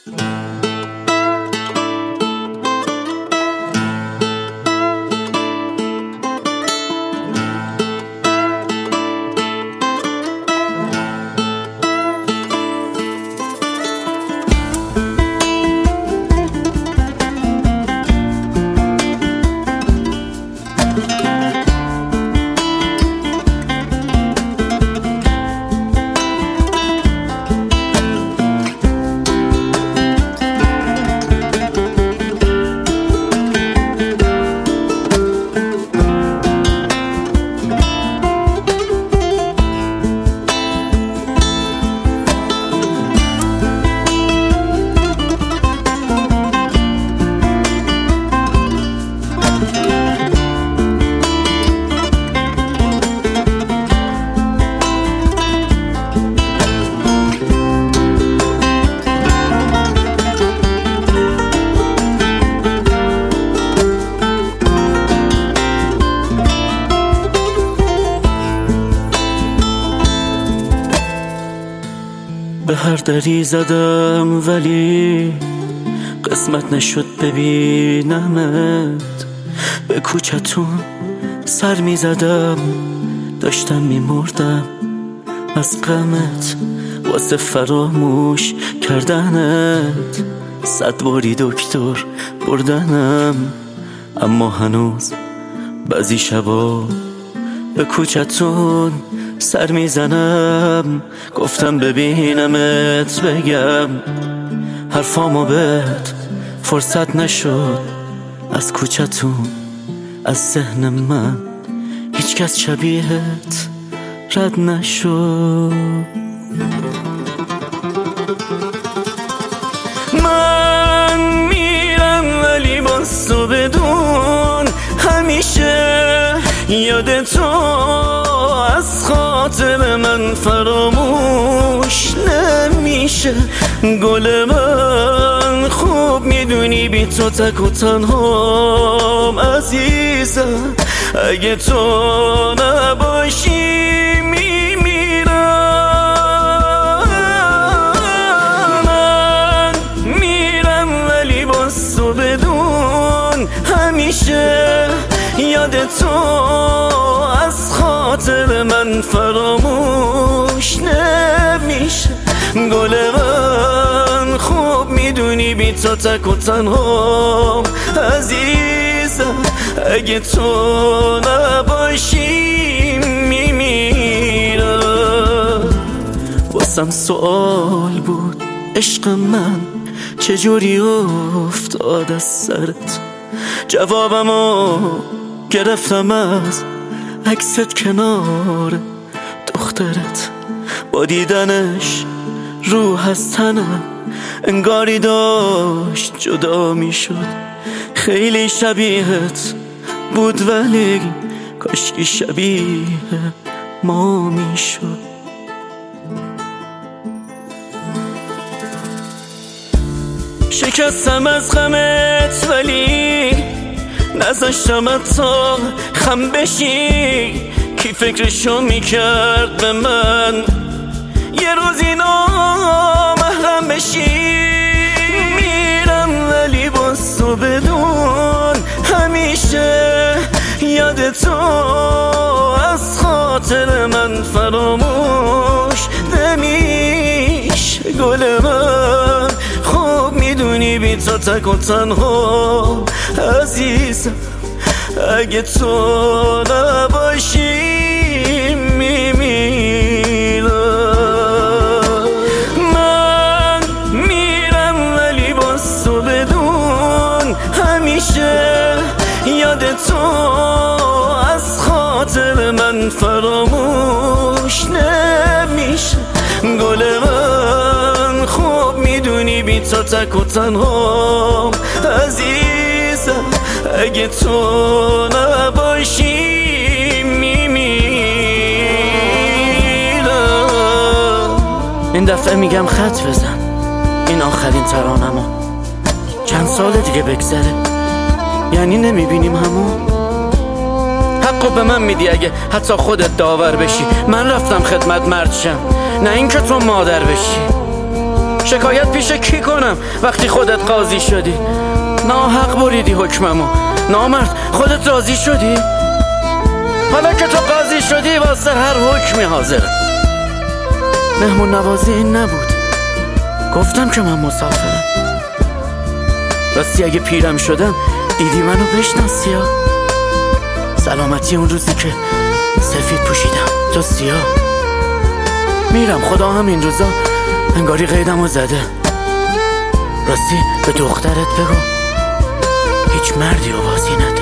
به هر دری زدم ولی قسمت نشد ببینمت. به کوچتون سر می زدم، داشتم می مردم از غمت، واسه فراموش کردنت 100 باری دکتر بردنم. اما هنوز بعضی شبا به کوچتون سر میزنم. گفتم ببینمت بگم حرفامو بهت فرصت نشد. از کوچتون از ذهن من هیچ کس شبیهت رد نشد. من میرم ولی باز تو بدون همیشه یاد تو از خاطر من فراموش نمیشه. گل من خوب میدونی بی تو تک و تنهام عزیزم. اگه تو نباشی میمیرم. من میرم ولی باز تو بدون همیشه یاد تو از خاطر من فراموش نمیشه. گل من خوب میدونی بی تو تک و تنهام عزیزم. اگه تو نباشی میمیرم. واسم سوال بود عشق من چجوری افتاد از سرت. جوابمو گرفتم از عکست کنار دخترت. با دیدنش روح از تنم انگاری داشت جدا می شد. خیلی شبیهت بود ولی کاشکی شبیه ما می شد. شکستم از غمت ولی نذاشتم تا خم بشی. کی فکرشو میکرد به من یه روزی نامحرم بشی. میرم ولی باز تو بدون همیشه یاد تو از خاطر من فراموش نمیشه. گل من خوب میدونی بی تو تک و تنها عزیزم. اگه تو نباشی میمیرم. من میرم ولی باز تو بدون همیشه یاد تو از خاطر من فراموش نمیشه. گل من خوب میدونی بی تو تک و تنها عزیزم. اگه تو نباشی میمیرم. این دفعه میگم خط بزن، این آخرین ترانمو. چند سال دیگه بگذره یعنی نمیبینیم همون. حقو به من میدی اگه حتی خودت داور بشی. من رفتم خدمت مرد شم، نه اینکه تو مادر بشی. شکایت پیش کی کنم وقتی خودت قاضی شدی؟ ناحق بریدی حکممو. نامرد خودت راضی شدی؟ حالا که تو قاضی شدی واسه هر حکمی حاضرم. مهمون نوازی این نبود، گفتم که من مسافرم. راستی اگه پیرم شدم دیدی منو بشناسی ها؟ سلامتی اون روزی که سفید پوشیدم تو سیاه. میرم خدا همین روزا انگاری قیدمو زده. راستی به دخترت بگو هیچ مردی آوازی نده.